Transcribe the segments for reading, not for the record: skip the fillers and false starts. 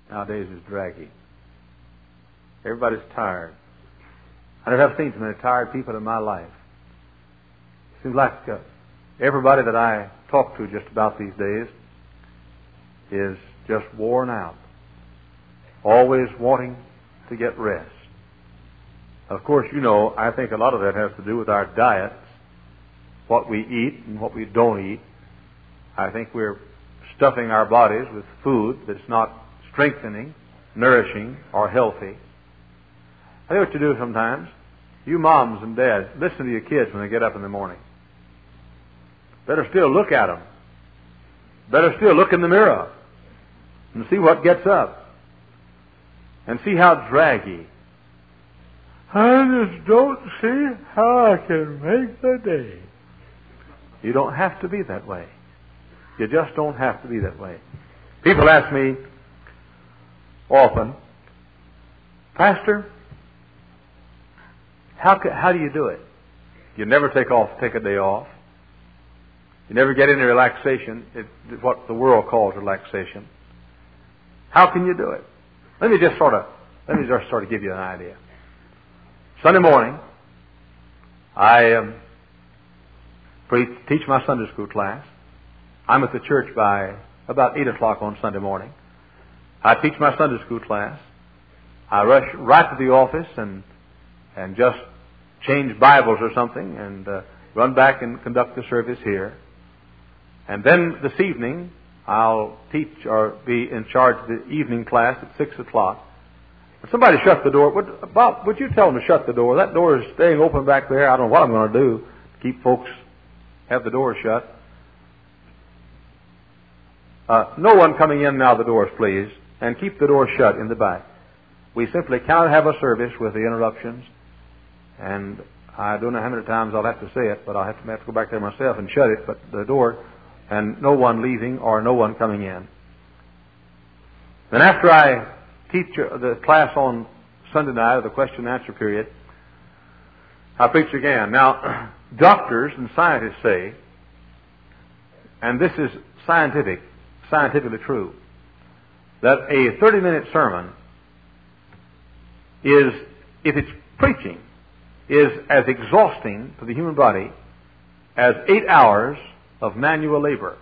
nowadays is draggy. Everybody's tired. I never have seen so many tired people in my life. Seems like everybody that I talk to just about these days is just worn out, always wanting to get rest. Of course, I think a lot of that has to do with our diets, what we eat and what we don't eat. I think we're stuffing our bodies with food that's not strengthening, nourishing, or healthy. I know what you do sometimes. You moms and dads, listen to your kids when they get up in the morning. Better still look at them. Better still look in the mirror and see what gets up. And see how draggy. I just don't see how I can make the day. You don't have to be that way. You just don't have to be that way. People ask me often, Pastor, how do you do it? You never take a day off. You never get any relaxation. It's what the world calls relaxation. How can you do it? Let me just sort of give you an idea. Sunday morning, I teach my Sunday school class. I'm at the church by about 8 o'clock on Sunday morning. I teach my Sunday school class. I rush right to the office and just change Bibles or something and run back and conduct the service here. And then this evening, I'll teach or be in charge of the evening class at 6 o'clock. Somebody shut the door. Bob, would you tell them to shut the door? That door is staying open back there. I don't know what I'm going to do to keep folks have the door shut. No one coming in now the doors, please, and keep the door shut in the back. We simply cannot have a service with the interruptions, and I don't know how many times I'll have to say it, but I'll have to go back there myself and shut it, but the door, and no one leaving or no one coming in. Then after I teach the class on Sunday night, or the question and answer period, I preach again. Now, doctors and scientists say, and this is scientifically true, that a 30-minute sermon is, if it's preaching, is as exhausting to the human body as 8 hours of manual labor.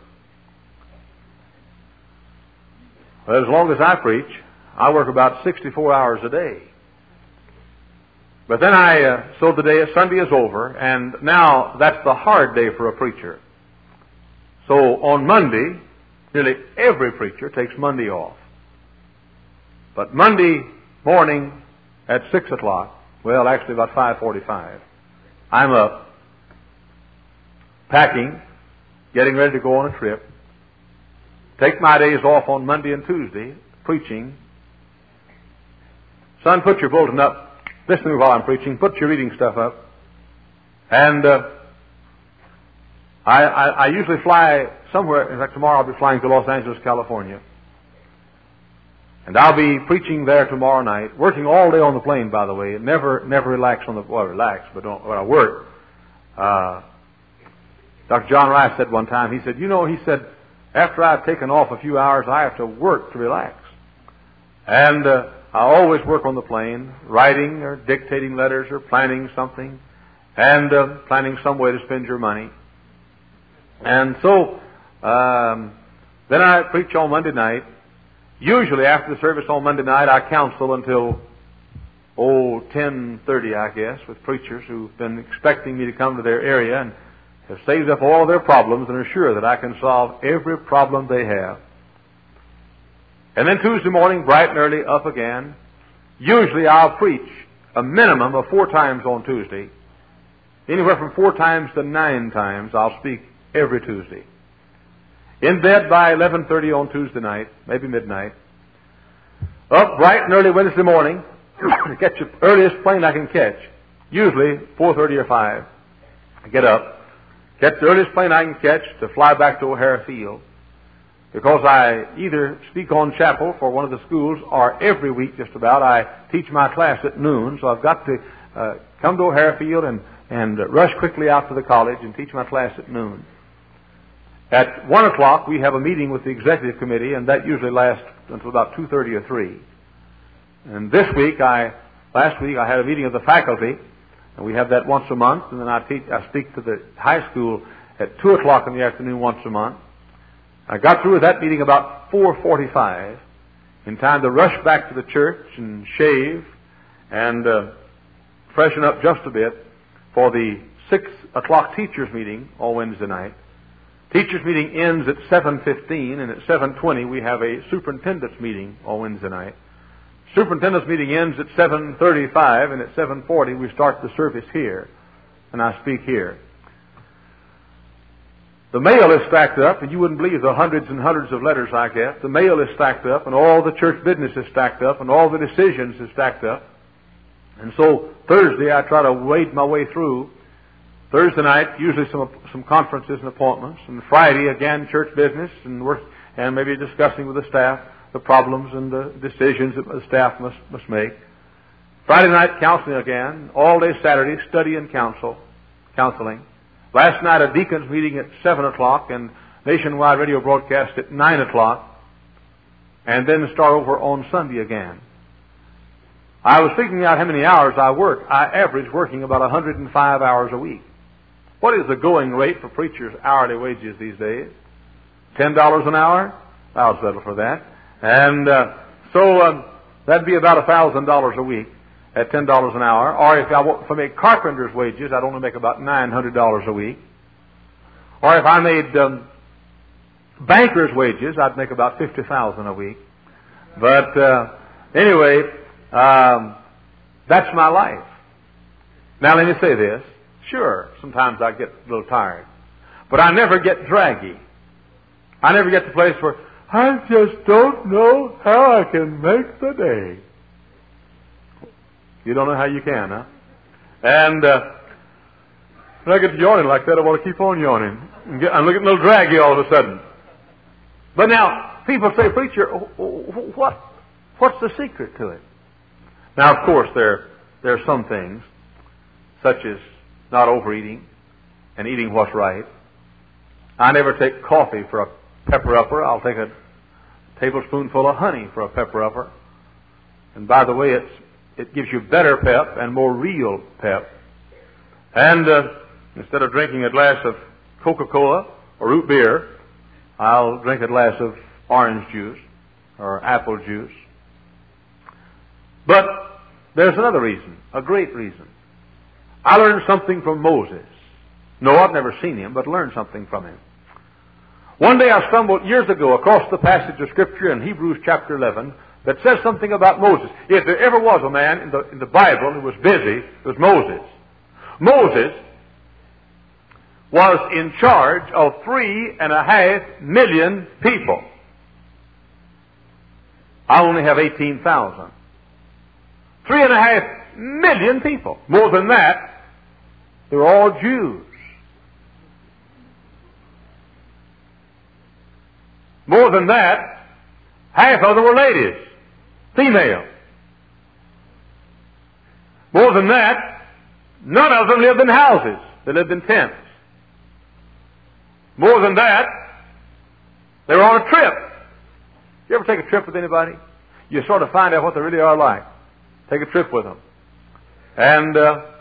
Well, as long as I preach, I work about 64 hours a day. But then so the day of Sunday is over, and now that's the hard day for a preacher. So on Monday, nearly every preacher takes Monday off. But Monday morning at 6 o'clock, well, actually about 5:45, I'm up, packing, getting ready to go on a trip, take my days off on Monday and Tuesday, preaching. Son, put your bulletin up. Listen to me while I'm preaching. Put your reading stuff up. And I usually fly somewhere. In fact, tomorrow I'll be flying to Los Angeles, California. And I'll be preaching there tomorrow night, working all day on the plane, by the way. Never relax on the, well, relax, but don't, when I work. Dr. John Rice said one time, he said, after I've taken off a few hours, I have to work to relax. And I always work on the plane, writing or dictating letters or planning something, and planning some way to spend your money. And so, then I preach on Monday night. Usually after the service on Monday night, I counsel until, 10:30, I guess, with preachers who've been expecting me to come to their area and have saved up all their problems and are sure that I can solve every problem they have. And then Tuesday morning, bright and early, up again. Usually I'll preach a minimum of 4 times on Tuesday. Anywhere from 4 times to 9 times I'll speak every Tuesday. In bed by 11:30 on Tuesday night, maybe midnight. Up bright and early Wednesday morning to catch the earliest plane I can catch. Usually 4:30 or 5. I get up, catch the earliest plane I can catch to fly back to O'Hara Field. Because I either speak on chapel for one of the schools, or every week just about I teach my class at noon. So I've got to come to O'Hara Field and rush quickly out to the college and teach my class at noon. At 1 o'clock, we have a meeting with the executive committee, and that usually lasts until about 2:30 or 3. And last week, I had a meeting of the faculty, and we have that once a month, and then I speak to the high school at 2 o'clock in the afternoon once a month. I got through with that meeting about 4:45, in time to rush back to the church and shave and freshen up just a bit for the 6 o'clock teachers meeting all Wednesday night. Teachers meeting ends at 7:15, and at 7:20 we have a superintendent's meeting all Wednesday night. Superintendent's meeting ends at 7:35, and at 7:40 we start the service here, and I speak here. The mail is stacked up, and you wouldn't believe the hundreds and hundreds of letters I get. The mail is stacked up, and all the church business is stacked up, and all the decisions is stacked up. And so Thursday I try to wade my way through. Thursday night, usually some conferences and appointments, and Friday again church business and maybe discussing with the staff the problems and the decisions that the staff must make. Friday night counseling again. All day Saturday study and counseling. Last night a deacons meeting at 7 o'clock and nationwide radio broadcast at 9 o'clock, and then start over on Sunday again. I was figuring out how many hours I work. I average working about 105 hours a week. What is the going rate for preachers' hourly wages these days? $10 an hour? I'll settle for that. And so that'd be about $1,000 a week at $10 an hour. Or if I make carpenter's wages, I'd only make about $900 a week. Or if I made banker's wages, I'd make about $50,000 a week. But anyway, that's my life. Now let me say this. Sure, sometimes I get a little tired. But I never get draggy. I never get to the place where I just don't know how I can make the day. You don't know how you can, huh? And when I get to yawning like that, I want to keep on yawning. I'm looking a little draggy all of a sudden. But now, people say, preacher, what's the secret to it? Now, of course, there are some things, such as not overeating and eating what's right. I never take coffee for a pepper upper. I'll take a tablespoonful of honey for a pepper upper. And by the way, it gives you better pep and more real pep. And instead of drinking a glass of Coca-Cola or root beer, I'll drink a glass of orange juice or apple juice. But there's another reason, a great reason. I learned something from Moses. No, I've never seen him, but learned something from him. One day I stumbled years ago across the passage of Scripture in Hebrews chapter 11 that says something about Moses. If there ever was a man in the Bible who was busy, it was Moses. Moses was in charge of 3.5 million people. I only have 18,000. 3.5 million people. More than that, they're all Jews. More than that, half of them were ladies, female. More than that, none of them lived in houses. They lived in tents. More than that, they were on a trip. You ever take a trip with anybody? You sort of find out what they really are like. Take a trip with them. And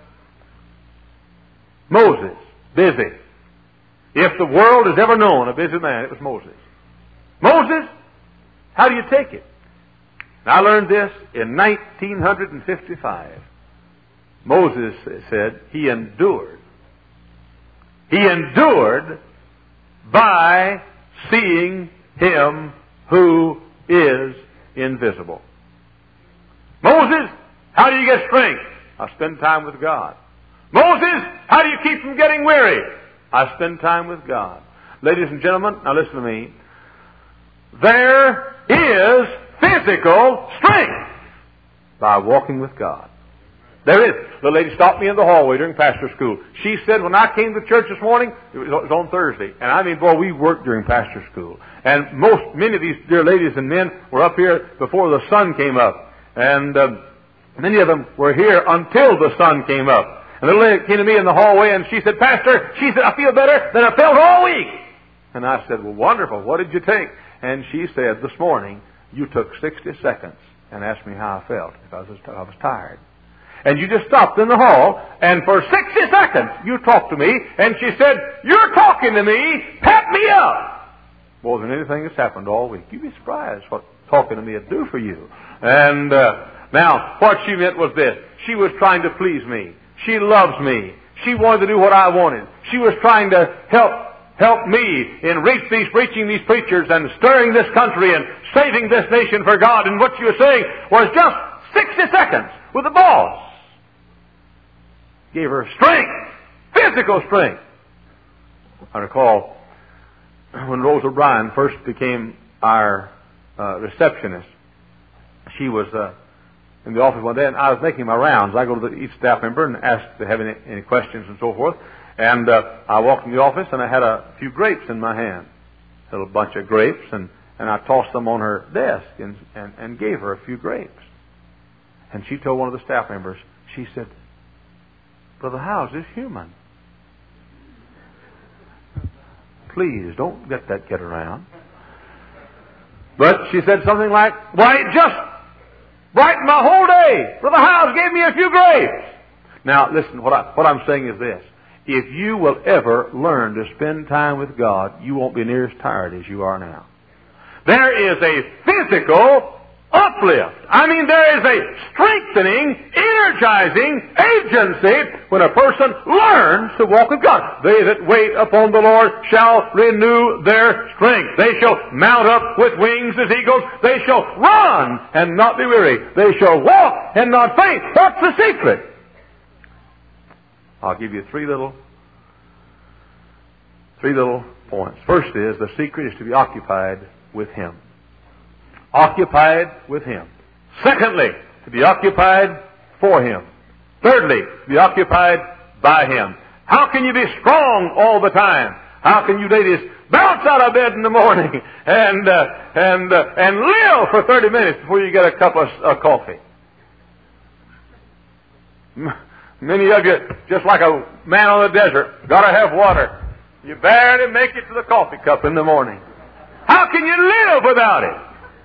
Moses, busy. If the world has ever known a busy man, it was Moses. Moses, how do you take it? And I learned this in 1955. Moses said he endured. He endured by seeing Him who is invisible. Moses, how do you get strength? I spend time with God. Moses, how do you keep from getting weary? I spend time with God. Ladies and gentlemen, now listen to me. There is physical strength by walking with God. There is. The lady stopped me in the hallway during pastor school. She said, when I came to church this morning, it was on Thursday, and I mean, boy, we worked during pastor school. And many of these dear ladies and men were up here before the sun came up. And many of them were here until the sun came up. And the little lady came to me in the hallway, and she said, Pastor, she said, I feel better than I felt all week. And I said, well, wonderful. What did you take? And she said, this morning, you took 60 seconds and asked me how I felt, if I was tired. And you just stopped in the hall, and for 60 seconds, you talked to me, and she said, you're talking to me, pep me up. More than anything that's happened all week. You'd be surprised what talking to me would do for you. And now, what she meant was this. She was trying to please me. She loves me. She wanted to do what I wanted. She was trying to help me in reaching these preachers and stirring this country and saving this nation for God. And what she was saying was just 60 seconds with the boss. Gave her strength, physical strength. I recall when Rose O'Brien first became our receptionist. She was in the office one day, and I was making my rounds. I go to each staff member and ask if they have any questions and so forth. And I walked in the office, and I had a few grapes in my hand, a little bunch of grapes, and I tossed them on her desk and gave her a few grapes. And she told one of the staff members, she said, Brother Howes is human. Please, don't let that get around. But she said something like, why, it just brightened my whole day. Brother Howes gave me a few grapes. Now, listen, what I'm saying is this. If you will ever learn to spend time with God, you won't be near as tired as you are now. There is a physical uplift. I mean, there is a strengthening, energizing agency when a person learns to walk with God. They that wait upon the Lord shall renew their strength. They shall mount up with wings as eagles. They shall run and not be weary. They shall walk and not faint. What's the secret? I'll give you three little points. First is, the secret is to be occupied with Him. Occupied with Him. Secondly, to be occupied for Him. Thirdly, to be occupied by Him. How can you be strong all the time? How can you ladies bounce out of bed in the morning and live for 30 minutes before you get a cup of coffee? Many of you, just like a man on the desert, got to have water. You barely make it to the coffee cup in the morning. How can you live without it?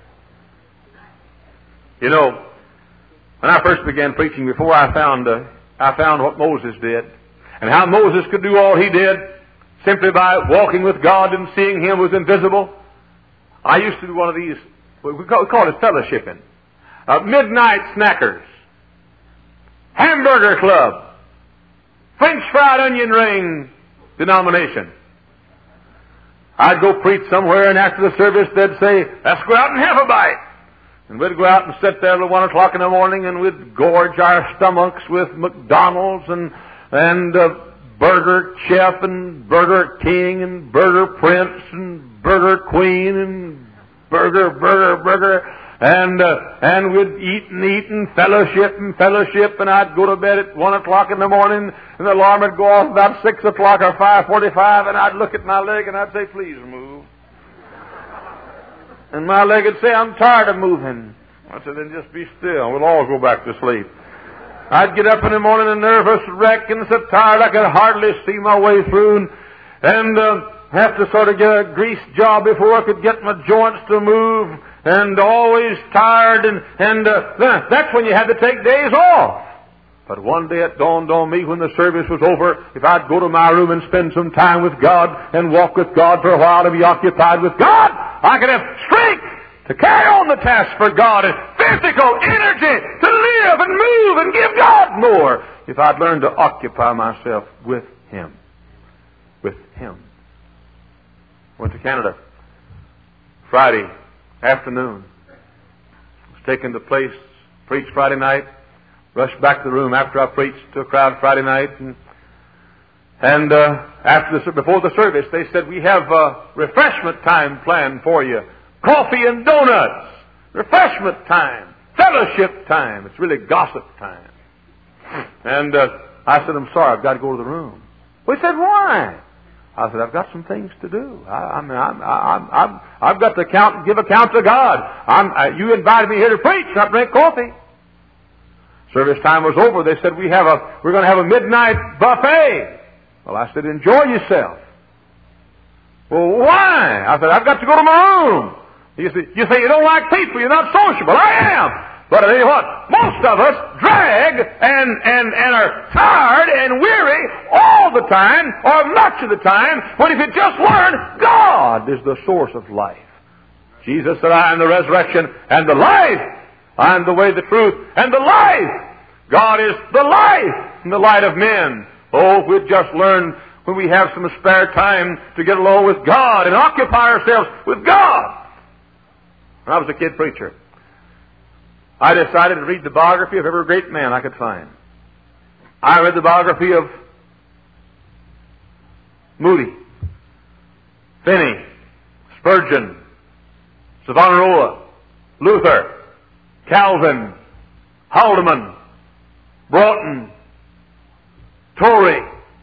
You know, when I first began preaching, before I found what Moses did, and how Moses could do all he did simply by walking with God and seeing Him was invisible. I used to do one of these, we call it fellowshipping. Midnight snackers. Hamburger Club, French fried onion ring denomination. I'd go preach somewhere, and after the service they'd say, let's go out and have a bite. And we'd go out and sit there till 1 o'clock in the morning, and we'd gorge our stomachs with McDonald's and Burger Chef and Burger King and Burger Prince and Burger Queen and Burger. And we'd eat and fellowship, and I'd go to bed at 1 o'clock in the morning, and the alarm would go off about 6 o'clock or 5:45, and I'd look at my leg and I'd say, please move. And my leg would say, I'm tired of moving. I said, then just be still. We'll all go back to sleep. I'd get up in the morning a nervous wreck and so tired I could hardly see my way through, and have to sort of get a grease job before I could get my joints to move, and always tired, and that's when you had to take days off. But one day it dawned on me when the service was over, if I'd go to my room and spend some time with God and walk with God for a while, to be occupied with God, I could have strength to carry on the task for God and physical energy to live and move and give God more if I'd learn to occupy myself with Him. With Him. Went to Canada Friday afternoon. Was taken to place, preached Friday night, rushed back to the room after I preached to a crowd Friday night, and before the service they said, we have refreshment time planned for you. Coffee and donuts, refreshment time, fellowship time. It's really gossip time. And I said, I'm sorry, I've got to go to the room. We said, why? I said, I've got some things to do. I've got to give account to God. You invited me here to preach, not drink coffee. Service time was over. They said, we're going to have a midnight buffet. Well, I said, enjoy yourself. Well, why? I said, I've got to go to my room. You say you don't like people, you're not sociable. I am. But I tell you what, most of us drag and are tired and weary all the time, or much of the time, when if you just learn, God is the source of life. Jesus said, I am the resurrection and the life. I am the way, the truth, and the life. God is the life and the light of men. Oh, if we'd just learn when we have some spare time to get along with God and occupy ourselves with God. When I was a kid preacher, I decided to read the biography of every great man I could find. I read the biography of Moody, Finney, Spurgeon, Savonarola, Luther, Calvin, Haldeman, Broughton, Torrey,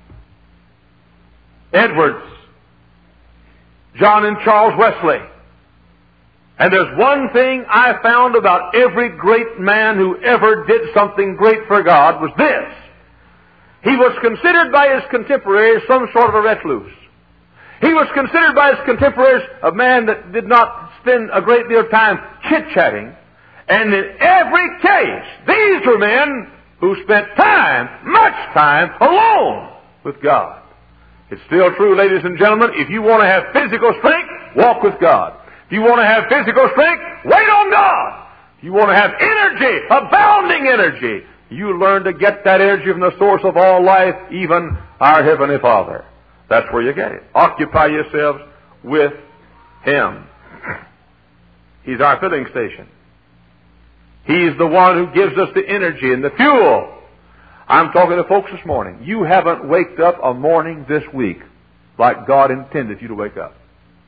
Edwards, John and Charles Wesley. And there's one thing I found about every great man who ever did something great for God was this. He was considered by his contemporaries some sort of a recluse. He was considered by his contemporaries a man that did not spend a great deal of time chit-chatting. And in every case, these were men who spent time, much time, alone with God. It's still true, ladies and gentlemen, if you want to have physical strength, walk with God. If you want to have physical strength, wait on God. If you want to have energy, abounding energy, you learn to get that energy from the source of all life, even our Heavenly Father. That's where you get it. Occupy yourselves with Him. He's our filling station. He's the one who gives us the energy and the fuel. I'm talking to folks this morning. You haven't waked up a morning this week like God intended you to wake up.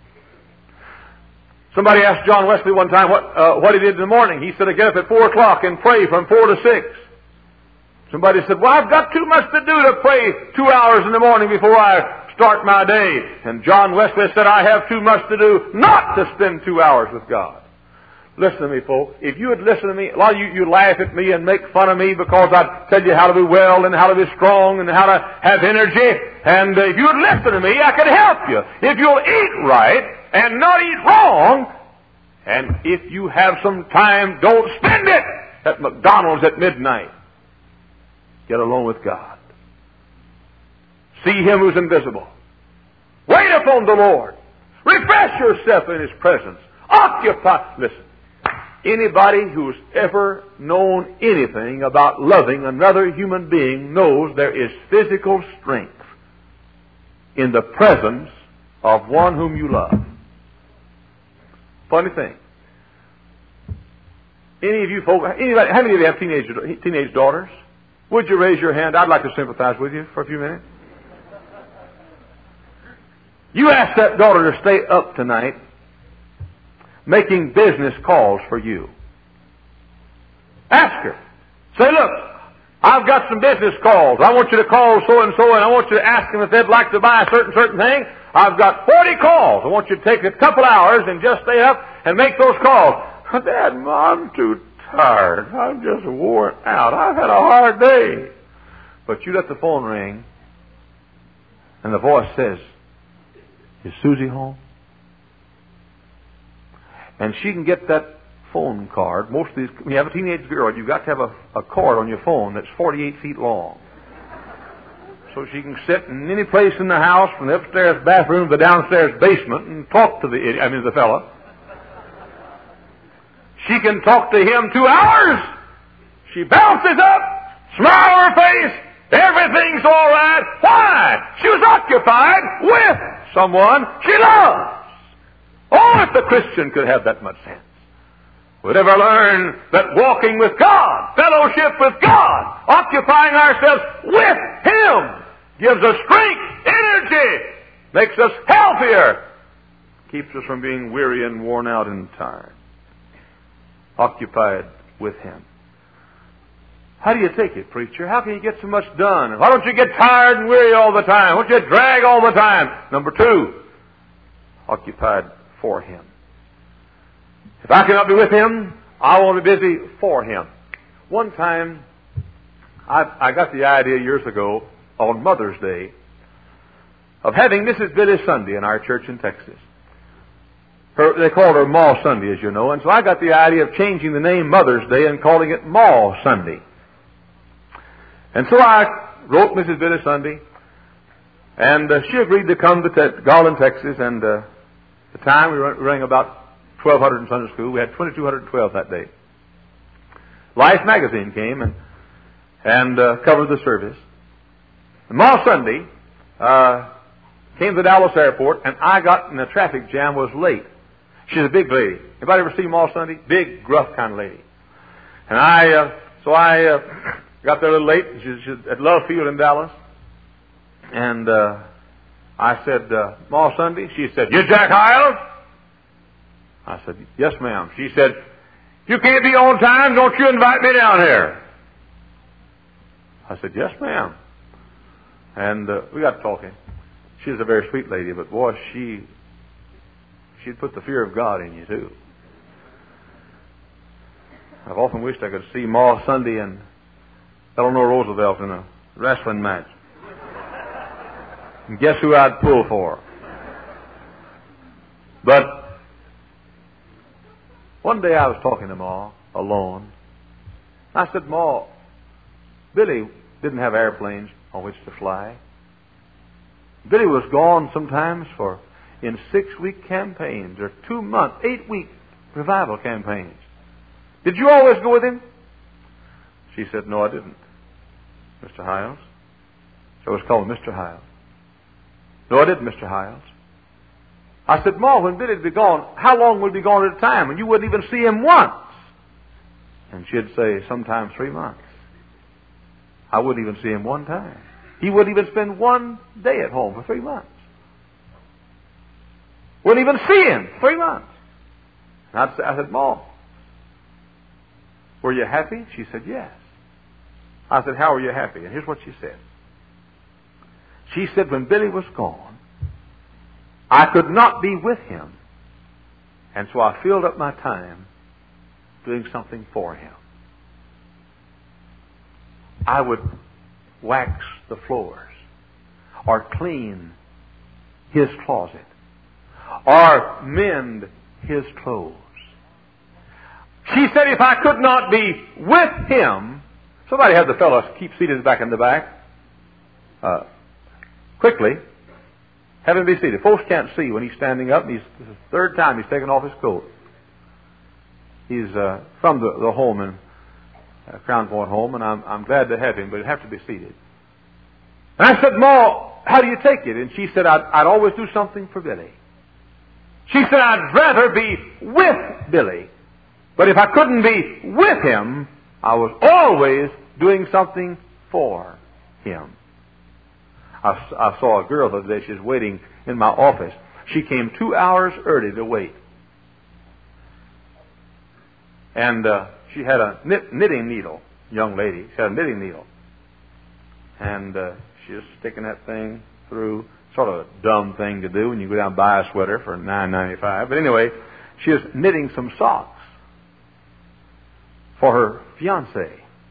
Somebody asked John Wesley one time what he did in the morning. He said, I get up at 4 o'clock and pray from 4 to 6. Somebody said, well, I've got too much to do to pray 2 hours in the morning before I start my day. And John Wesley said, I have too much to do not to spend 2 hours with God. Listen to me, folks. If you would listen to me, a lot of you laugh at me and make fun of me because I tell you how to be well and how to be strong and how to have energy. And if you would listen to me, I can help you. If you'll eat right and not eat wrong, and if you have some time, don't spend it at McDonald's at midnight. Get alone with God. See Him who's invisible. Wait upon the Lord. Refresh yourself in His presence. Occupy. Listen. Anybody who's ever known anything about loving another human being knows there is physical strength in the presence of one whom you love. Funny thing. Any of you folks, anybody, how many of you have teenage daughters? Would you raise your hand? I'd like to sympathize with you for a few minutes. You ask that daughter to stay up tonight making business calls for you. Ask her. Say, look, I've got some business calls. I want you to call so-and-so, and I want you to ask them if they'd like to buy a certain thing. I've got 40 calls. I want you to take a couple hours and just stay up and make those calls. Dad, Mom, I'm too tired. I'm just worn out. I've had a hard day. But you let the phone ring, and the voice says, is Susie home? And she can get that phone card. Most of these, when you have a teenage girl, you've got to have a cord on your phone that's 48 feet long. So she can sit in any place in the house, from the upstairs bathroom to the downstairs basement, and talk to the fella. She can talk to him 2 hours. She bounces up, smile on her face, everything's all right. Why? She was occupied with someone she loves. Oh, if the Christian could have that much sense. Would ever learn that walking with God, fellowship with God, occupying ourselves with Him, gives us strength, energy, makes us healthier, keeps us from being weary and worn out and tired. Occupied with Him. How do you take it, preacher? How can you get so much done? Why don't you get tired and weary all the time? Why don't you drag all the time? Number 2, occupied for Him. If I cannot be with Him, I want to be busy for Him. One time, I got the idea years ago on Mother's Day. of having Mrs. Billy Sunday in our church in Texas. They called her Ma Sunday, as you know, and so I got the idea of changing the name Mother's Day and calling it Ma Sunday. And so I wrote Mrs. Billy Sunday, and she agreed to come to Garland, Texas, and the time we were running about 1,200 in Sunday school. We had 2,212 that day. Life magazine came and covered the service. And Ma Sunday came to the Dallas airport, and I got in a traffic jam, was late. She's a big lady. Anybody ever see Ma Sunday? Big, gruff kind of lady. And I got there a little late. She's at Love Field in Dallas. And I said, Ma Sunday? She said, "You Jack Hyles?" I said, "Yes, ma'am." She said, "You can't be on time. Don't you invite me down here." I said, "Yes, ma'am." And we got talking. She's a very sweet lady, but boy, she'd put the fear of God in you, too. I've often wished I could see Ma Sunday and Eleanor Roosevelt in a wrestling match. And guess who I'd pull for? But one day I was talking to Ma alone. I said, "Ma, Billy didn't have airplanes on which to fly. Billy was gone sometimes in 6-week campaigns or 2-month, 8-week revival campaigns. Did you always go with him?" She said, "No, I didn't, Mr. Hyles." So I was called Mr. Hyles. "No, I didn't, Mr. Hyles." I said, "Ma, when Billy'd be gone, how long would he be gone at a time? And you wouldn't even see him once." And she'd say, "Sometimes 3 months. I wouldn't even see him one time. He wouldn't even spend one day at home for 3 months. Wouldn't even see him 3 months." And I said, "Ma, were you happy?" She said, "Yes." I said, "How were you happy?" And here's what she said. She said, "When Billy was gone, I could not be with him, and so I filled up my time doing something for him. I would wax the floors, or clean his closet, or mend his clothes." She said, "If I could not be with him," somebody had the fellow keep seated back in the back. Quickly, have him be seated. Folks can't see when he's standing up. This is the third time he's taken off his coat. He's from the home in Crown Point home, and I'm glad to have him, but he'd have to be seated. And I said, "Ma, how do you take it?" And she said, I'd always do something for Billy. She said, "I'd rather be with Billy, but if I couldn't be with him, I was always doing something for him." I saw a girl the other day. She was waiting in my office. She came 2 hours early to wait. And she had a knitting needle, young lady. She had a knitting needle. And she was sticking that thing through, sort of a dumb thing to do when you go down and buy a sweater for $9.95. But anyway, she was knitting some socks for her fiancé.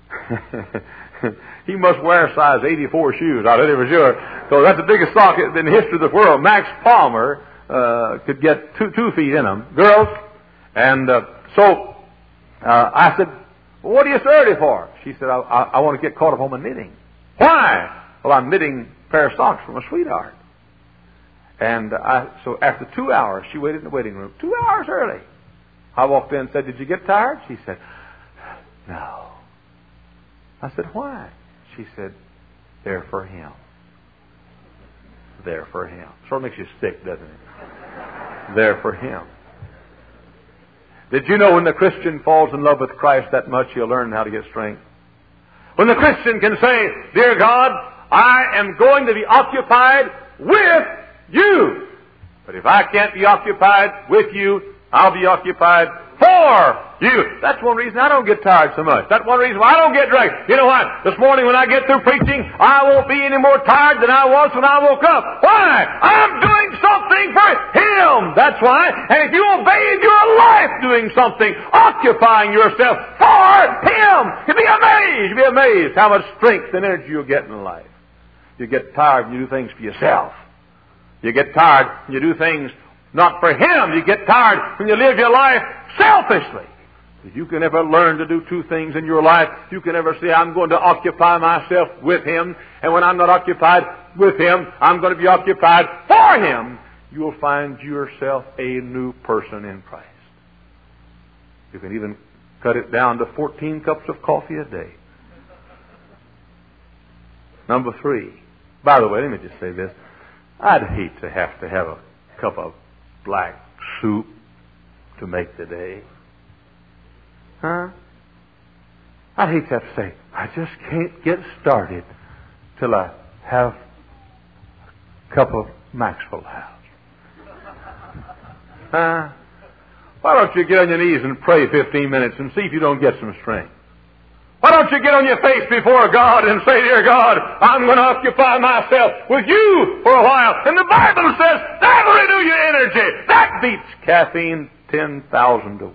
He must wear size 84 shoes, I'll tell you for sure. So that's the biggest sock in the history of the world. Max Palmer could get 2 feet in them. Girls. And so I said, "Well, what are you so early for?" She said, I want to get caught up on my knitting." "Why?" "Well, I'm knitting a pair of socks for my sweetheart." And so after 2 hours, she waited in the waiting room. 2 hours early. I walked in and said, "Did you get tired?" She said, "No." I said, "Why?" She said, "They're for him." They're for him. Sort of makes you sick, doesn't it? They're for him. Did you know when the Christian falls in love with Christ that much, he'll learn how to get strength? When the Christian can say, "Dear God, I am going to be occupied with you. But if I can't be occupied with you, I'll be occupied for you." That's one reason I don't get tired so much. That's one reason why I don't get dragged. You know what? This morning when I get through preaching, I won't be any more tired than I was when I woke up. Why? I'm doing something for Him. That's why. And if you obey your life doing something, occupying yourself for Him, you'll be amazed. You'll be amazed how much strength and energy you'll get in life. You get tired and you do things for yourself. You get tired when you do things not for Him. You get tired when you live your life selfishly. If you can ever learn to do two things in your life, you can ever say, I'm going to occupy myself with Him, and when I'm not occupied with Him, I'm going to be occupied for Him, you'll find yourself a new person in Christ. You can even cut it down to 14 cups of coffee a day. Number 3. By the way, let me just say this. I'd hate to have a cup of black soup to make the day. Huh? I'd hate to have to say, I just can't get started till I have a cup of Maxwell House. Huh? Why don't you get on your knees and pray 15 minutes and see if you don't get some strength? Why don't you get on your face before God and say, Dear God, I'm going to occupy myself with you for a while. And the Bible says, that'll renew your energy. That beats caffeine 10,000 to 1.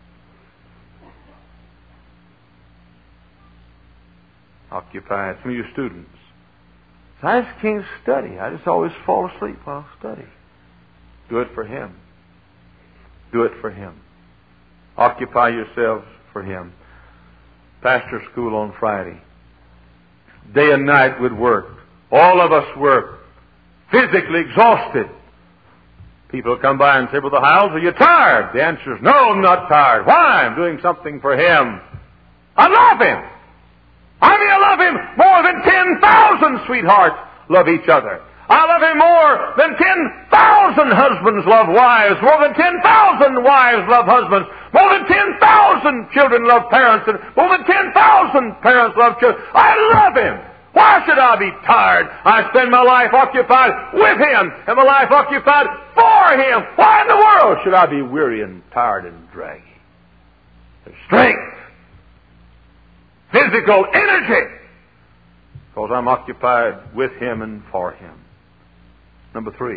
Occupy. Some of you students. So I just can't study. I just always fall asleep while I study. Do it for Him. Do it for Him. Occupy yourselves for Him. Pastor school on Friday. Day and night we'd work. All of us were physically exhausted. People come by and say, Brother Hiles, are you tired? The answer is, no, I'm not tired. Why? I'm doing something for Him. I love Him. I love Him more than 10,000 sweethearts love each other. I love Him more than 10,000 husbands love wives, more than 10,000 wives love husbands, more than 10,000 children love parents, and more than 10,000 parents love children. I love Him. Why should I be tired? I spend my life occupied with Him, and my life occupied for Him. Why in the world should I be weary and tired and draggy? There's strength, physical energy, because I'm occupied with Him and for Him. Number 3.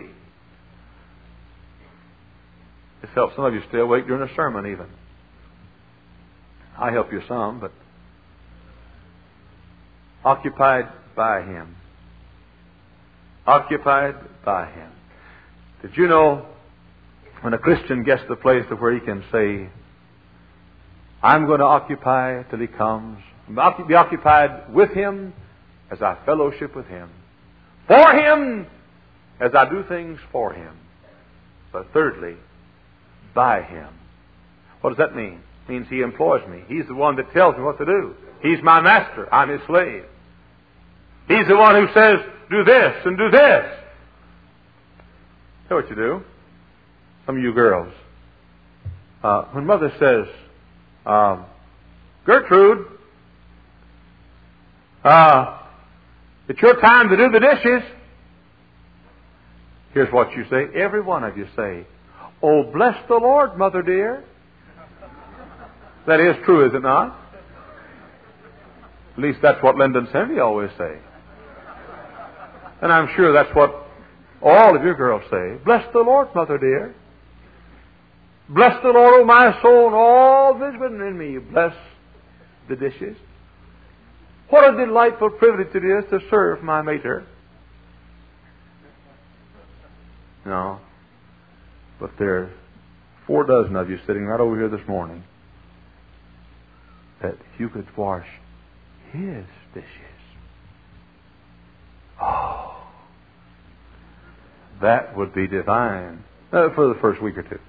This helps some of you stay awake during a sermon even. I help you some, but occupied by Him. Occupied by Him. Did you know when a Christian gets to the place of where he can say, I'm going to occupy till He comes, be occupied with Him as I fellowship with Him, for Him as I do things for Him, but thirdly, by Him. What does that mean? It means He employs me. He's the one that tells me what to do. He's my master. I'm His slave. He's the one who says, do this and do this. Know what you do? Some of you girls. When Mother says, Gertrude, it's your time to do the dishes. Here's what you say. Every one of you say, oh, bless the Lord, Mother dear. That is true, is it not? At least that's what Linda and Cindy always say. And I'm sure that's what all of you girls say. Bless the Lord, Mother dear. Bless the Lord, O my soul, and all that is within me. Bless the dishes. What a delightful privilege it is to serve my Maker. No. But there are 4 dozen of you sitting right over here this morning that if you could wash His dishes. Oh, that would be divine. For the first week or 2.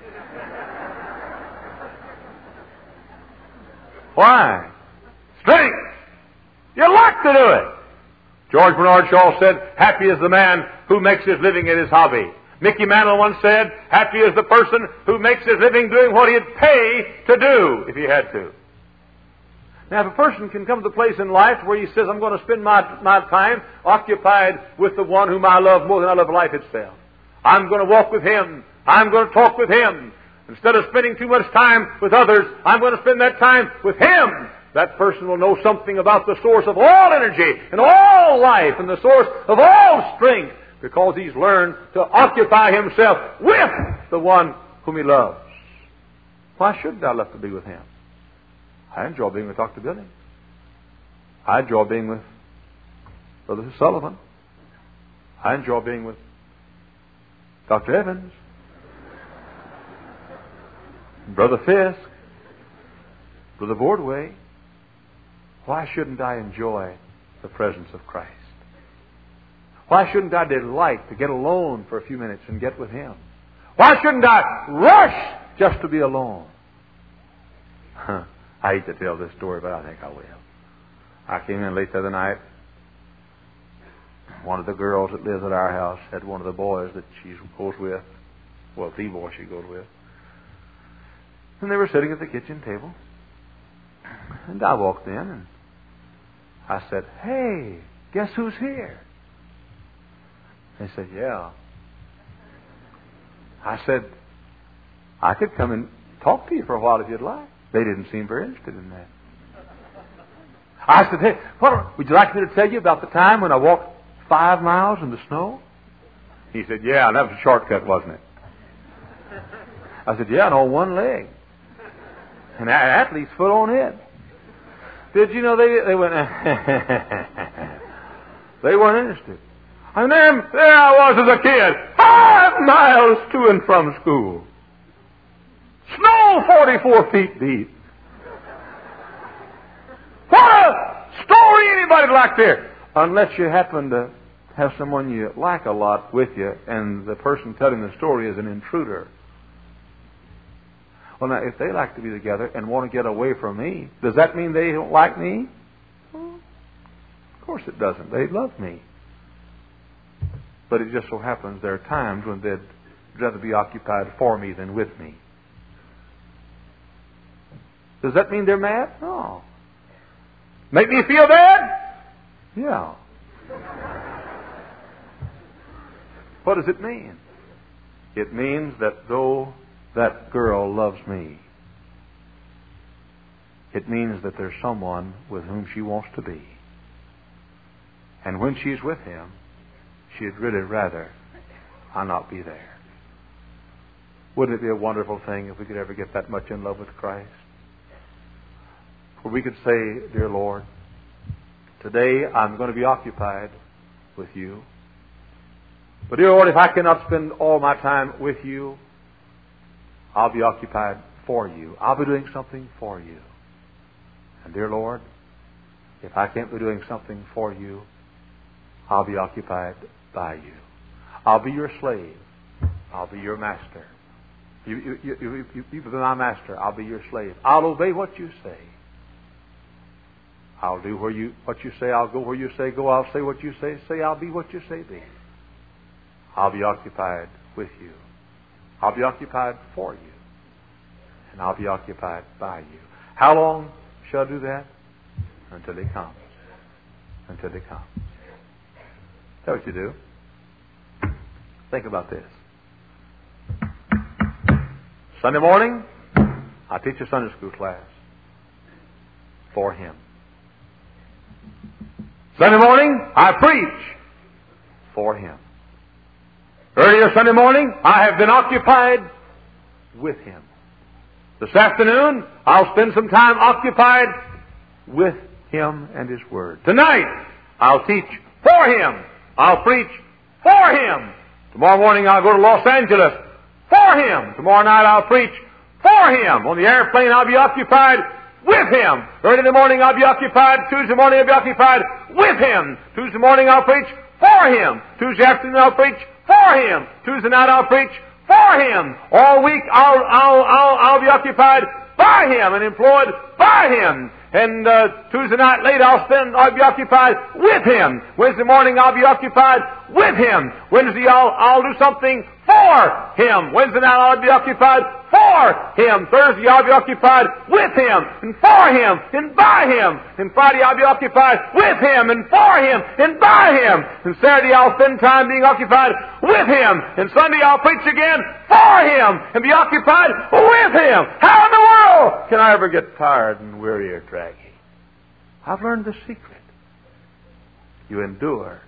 Why? Strength. You like to do it. George Bernard Shaw said, happy is the man who makes his living at his hobby. Mickey Mantle once said, happy is the person who makes his living doing what he'd pay to do if he had to. Now, if a person can come to the place in life where he says, I'm going to spend my time occupied with the one whom I love more than I love life itself. I'm going to walk with Him. I'm going to talk with Him. Instead of spending too much time with others, I'm going to spend that time with Him. That person will know something about the source of all energy and all life and the source of all strength, because he's learned to occupy himself with the one whom he loves. Why shouldn't I love to be with Him? I enjoy being with Dr. Billy. I enjoy being with Brother Sullivan. I enjoy being with Dr. Evans, Brother Fisk, Brother Boardway. Why shouldn't I enjoy the presence of Christ? Why shouldn't I delight to get alone for a few minutes and get with Him? Why shouldn't I rush just to be alone? I hate to tell this story, but I think I will. I came in late the other night. One of the girls that lives at our house had one of the boys that she goes with. Well, the boy she goes with. And they were sitting at the kitchen table. And I walked in and I said, "Hey, guess who's here?" They said, "Yeah." I said, "I could come and talk to you for a while if you'd like." They didn't seem very interested in that. I said, "Hey, would you like me to tell you about the time when I walked 5 miles in the snow?" He said, "Yeah, that was a shortcut, wasn't it?" I said, "Yeah, and on one leg. And athlete's foot on it." Did you know they went... They weren't interested. And then there I was as a kid, 5 miles to and from school. Snow 44 feet deep. What a story anybody'd like to hear. Unless you happen to have someone you like a lot with you, and the person telling the story is an intruder. Well, now, if they like to be together and want to get away from me, does that mean they don't like me? Well, of course it doesn't. They love me. But it just so happens there are times when they'd rather be occupied for me than with me. Does that mean they're mad? No. Make me feel bad? Yeah. What does it mean? It means that though that girl loves me, it means that there's someone with whom she wants to be. And when she's with him, she'd really rather I not be there. Wouldn't it be a wonderful thing if we could ever get that much in love with Christ? Where we could say, "Dear Lord, today I'm going to be occupied with you. But dear Lord, if I cannot spend all my time with you, I'll be occupied for you. I'll be doing something for you. And dear Lord, if I can't be doing something for you, I'll be occupied by you. I'll be your slave. I'll be your master. You be my master. I'll be your slave. I'll obey what you say. I'll do what you say. I'll go where you say go. I'll say what you say. Say. I'll be what you say be. I'll be occupied with you. I'll be occupied for you. And I'll be occupied by you." How long shall I do that? Until He comes. Until He comes. That's what you do. Think about this. Sunday morning, I teach a Sunday school class for Him. Sunday morning, I preach for Him. Earlier Sunday morning, I have been occupied with Him. This afternoon, I'll spend some time occupied with Him and His Word. Tonight, I'll teach for Him. I'll preach for Him. Tomorrow morning, I'll go to Los Angeles for Him. Tomorrow night, I'll preach for Him. On the airplane, I'll be occupied with Him. Early in the morning, I'll be occupied. Tuesday morning, I'll be occupied with Him. Tuesday morning, I'll preach for Him. Tuesday afternoon, I'll preach for Him. Tuesday night, I'll preach for Him. All week, I'll be occupied by Him and employed by Him. And Tuesday night late, I'll be occupied with Him. Wednesday morning, I'll be occupied with Him. Wednesday, I'll do something for Him. Wednesday night, I'll be occupied for Him. Thursday, I'll be occupied with Him and for Him and by Him. And Friday, I'll be occupied with Him and for Him and by Him. And Saturday, I'll spend time being occupied with Him. And Sunday, I'll preach again for Him and be occupied with Him. How in the world can I ever get tired and weary or draggy? I've learned the secret. You endure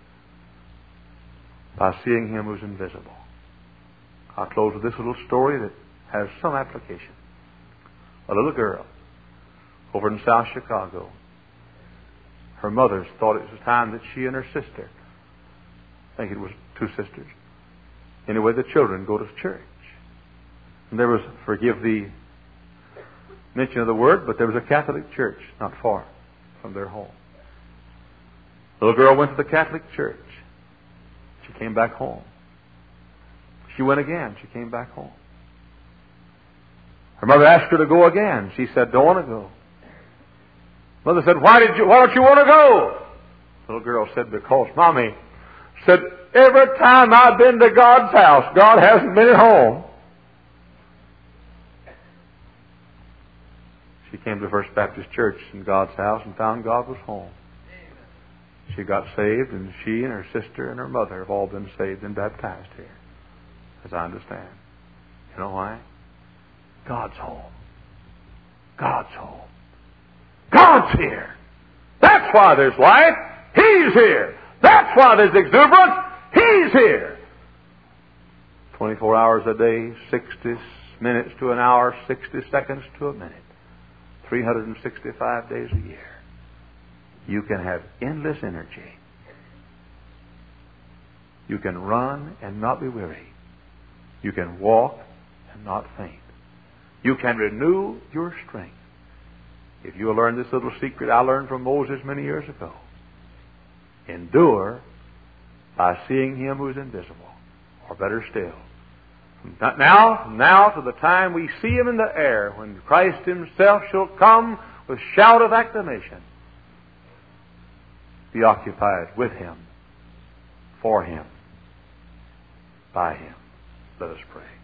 by seeing Him who's invisible. I'll close with this little story that has some application. A little girl over in South Chicago. Her mothers thought it was time that she and her sister, I think it was 2 sisters, Anyway, the children go to church. And there was, forgive the mention of the word, but there was a Catholic church not far from their home. The little girl went to the Catholic church. She came back home. She went again. She came back home. Her mother asked her to go again. She said, "Don't want to go." Mother said, why don't you want to go?" The little girl said, "Because, Mommy," said, "every time I've been to God's house, God hasn't been at home." She came to First Baptist Church in God's house and found God was home. She got saved, and she and her sister and her mother have all been saved and baptized here, as I understand. You know why? God's home. God's home. God's here. That's why there's life. He's here. That's why there's exuberance. He's here. 24 hours a day, 60 minutes to an hour, 60 seconds to a minute. 365 days a year. You can have endless energy. You can run and not be weary. You can walk and not faint. You can renew your strength. If you will learn this little secret I learned from Moses many years ago. Endure by seeing Him who is invisible. Or better still, now to the time we see Him in the air, when Christ Himself shall come with shout of acclamation. Be occupied with Him, for Him, by Him. Let us pray.